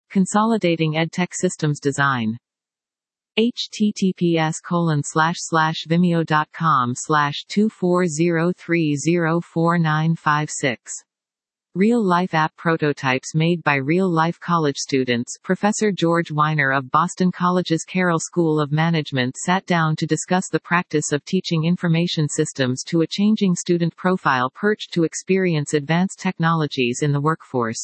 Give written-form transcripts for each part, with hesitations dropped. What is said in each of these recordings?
Consolidating EdTech Systems Design. https://vimeo.com/240304956. Real-life app prototypes made by real-life college students. Professor George Weiner of Boston College's Carroll School of Management sat down to discuss the practice of teaching information systems to a changing student profile perched to experience advanced technologies in the workforce.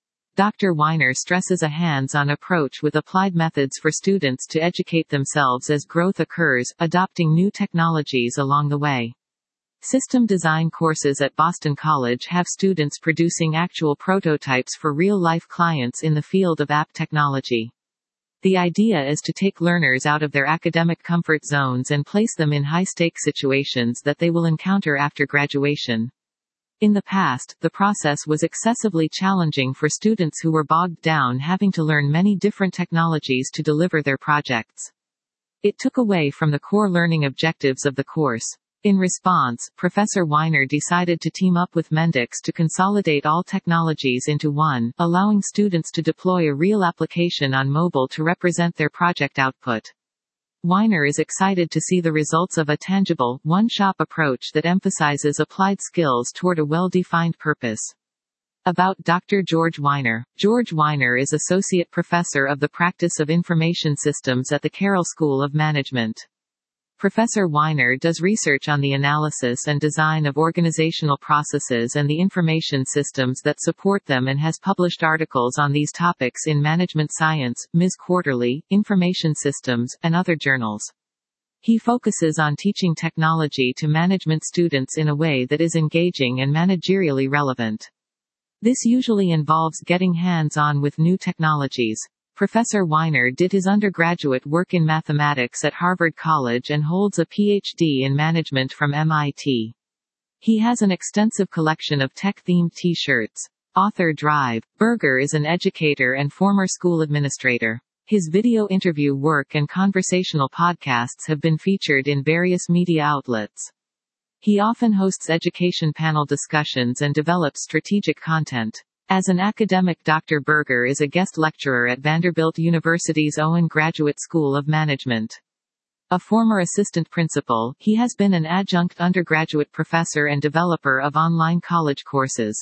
Dr. Weiner stresses a hands-on approach with applied methods for students to educate themselves as growth occurs, adopting new technologies along the way. System design courses at Boston College have students producing actual prototypes for real-life clients in the field of app technology. The idea is to take learners out of their academic comfort zones and place them in high-stake situations that they will encounter after graduation. In the past, the process was excessively challenging for students who were bogged down having to learn many different technologies to deliver their projects. It took away from the core learning objectives of the course. In response, Professor Weiner decided to team up with Mendix to consolidate all technologies into one, allowing students to deploy a real application on mobile to represent their project output. Weiner is excited to see the results of a tangible, one-shop approach that emphasizes applied skills toward a well-defined purpose. About Dr. George Weiner. George Weiner is Associate Professor of the Practice of Information Systems at the Carroll School of Management. Professor Weiner does research on the analysis and design of organizational processes and the information systems that support them and has published articles on these topics in Management Science, Ms. Quarterly, Information Systems, and other journals. He focuses on teaching technology to management students in a way that is engaging and managerially relevant. This usually involves getting hands-on with new technologies. Professor Weiner did his undergraduate work in mathematics at Harvard College and holds a Ph.D. in management from MIT. He has an extensive collection of tech-themed T-shirts. Author Drive. Berger is an educator and former school administrator. His video interview work and conversational podcasts have been featured in various media outlets. He often hosts education panel discussions and develops strategic content. As an academic, Dr. Berger is a guest lecturer at Vanderbilt University's Owen Graduate School of Management. A former assistant principal, he has been an adjunct undergraduate professor and developer of online college courses.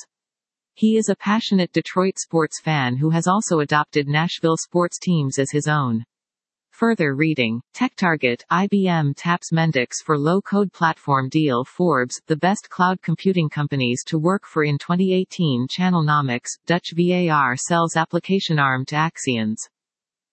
He is a passionate Detroit sports fan who has also adopted Nashville sports teams as his own. Further reading. TechTarget. IBM taps Mendix for low-code platform deal. Forbes. The best cloud computing companies to work for in 2018. Channelnomics. Dutch VAR sells application arm to Axians.